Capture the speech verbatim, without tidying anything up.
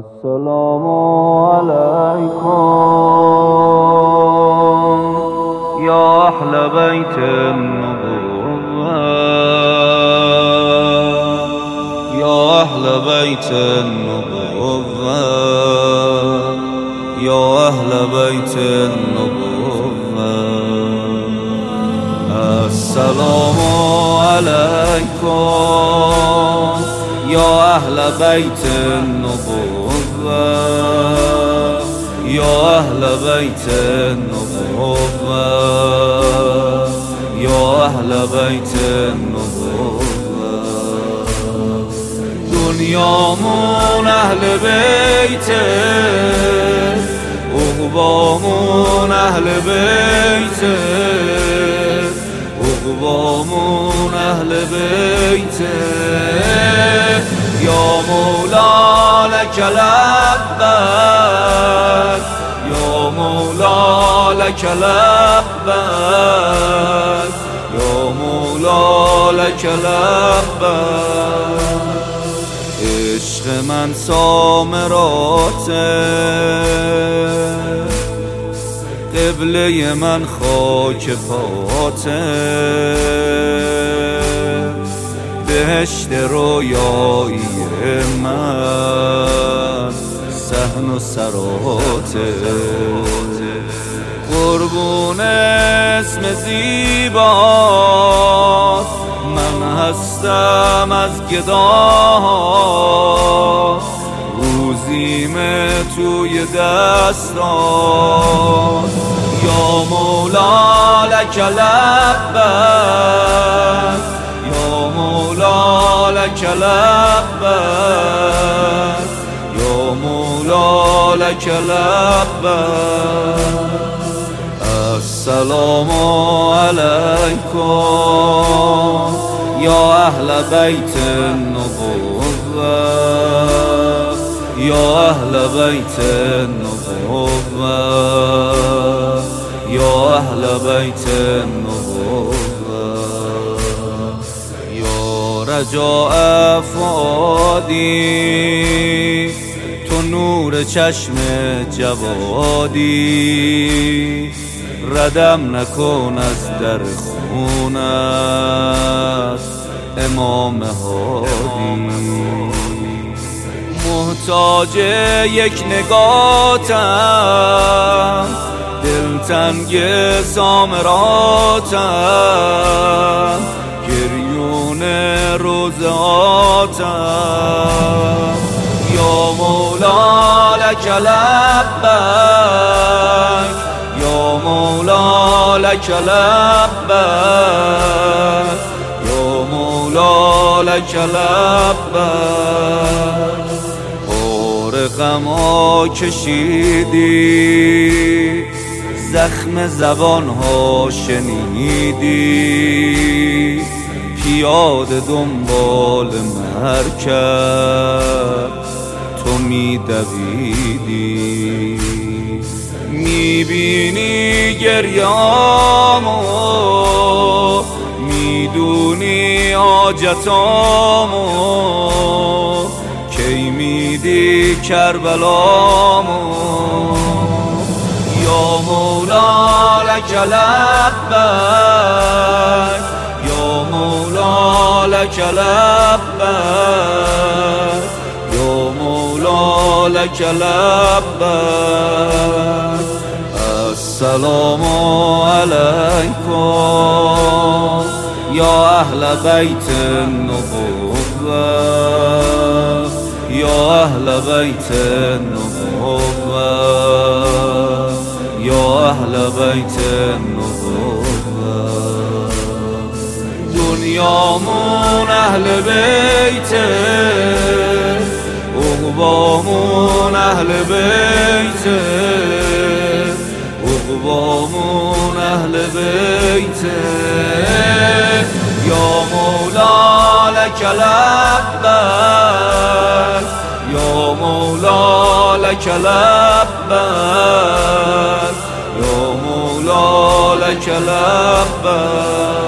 السلام عليكم يا أهل بيت النبوة يا أهل بيت النبوة يا أهل بيت النبوة السلام عليكم يا أهل بيت النبوة يا أهل بيت النبوة يا أهل بيت النبوة دنيامون أهل بيته عقبامون أهل بيته عقبامون أهل بيته يا مولا لك لبيك يا مولا لك لبيك يا مولا لك لبيك عشق من سامراته قبله من خاک پاته بهشت رویایی من صحن و سراته قربون اسم زیبا من هستم از گداها روزیم توی دستان یا مولا لک لبیک یا مولا لک لبیک یا مولا لک لبیک السلام علیکم یا اهل بیت النبوة یا اهل بیت النبوة یا اهل بیت النبوة یا رجاء فؤادی تو نور چشم جوادی ردم نکن از در خونت امام هادی محتاج یک نگاتم دلتنگ سامراتم گریون روزاتم یا مولا لک لبیک یا مولا لک لبیک یا مولا لک لبیک بار غم‌ها کشیدی زخم زبان‌ها شنیدی پیاده دنبال مرکب تو می‌دویدی میبینی گریامو میدونی حاجتامو کی میدی کربلامو یا مولا لک لبیک یا مولا لک لبیک یا مولا لک لبیک السلام علیکم یا اهل بیت النبوة یا اهل بیت النبوة یا اهل بیت النبوة دنیامون اهل بیته عقبامون اهل بیته عقبامون اهل بیته یا مولا لک لبیک یا مولا لک لبیک یا مولا لک لبیک